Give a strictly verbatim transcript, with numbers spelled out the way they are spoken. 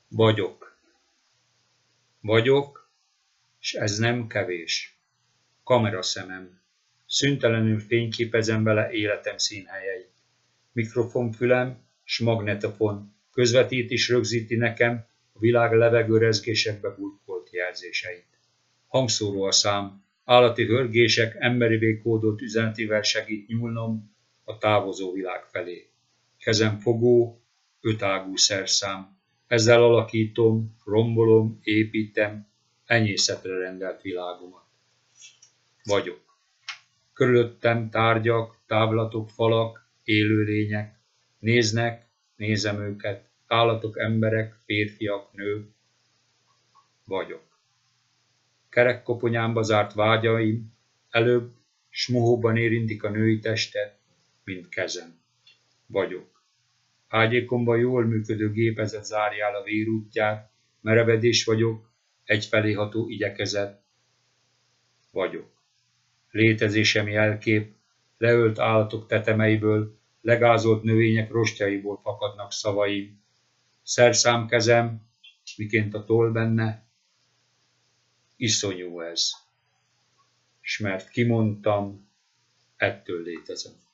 Vagyok. Vagyok, s ez nem kevés. Kameraszemem. Szüntelenül fényképezem vele életem színhelyeit. Mikrofonfülem s magnetofon közvetít és rögzíti nekem a világ levegőrezgésekbe burkolt jelzéseit. Hangszóró a szám, állati hörgések emberivé kódolt üzenetével segít nyúlnom a távozó világ felé. Kezem fogó, ötágú szerszám. Ezzel alakítom, rombolom, építem enyészetre rendelt világomat. Vagyok. Körülöttem tárgyak, távlatok, falak, élőlények. Néznek, nézem őket, állatok, emberek, férfiak, nők. Vagyok. Kerekkoponyámba zárt vágyaim előbb s mohóban érintik a női testet, mint kezem. Vagyok. Ágyékomban jól működő gépezet zárja el a vérútját, merevedés vagyok, egyfelé ható igyekezet. Vagyok. Létezésem jelkép, leölt állatok tetemeiből, legázolt növények rostjaiból fakadnak szavaim. Szerszám kezem, miként a toll benne, iszonyú ez. S mert kimondtam, ettől létezem.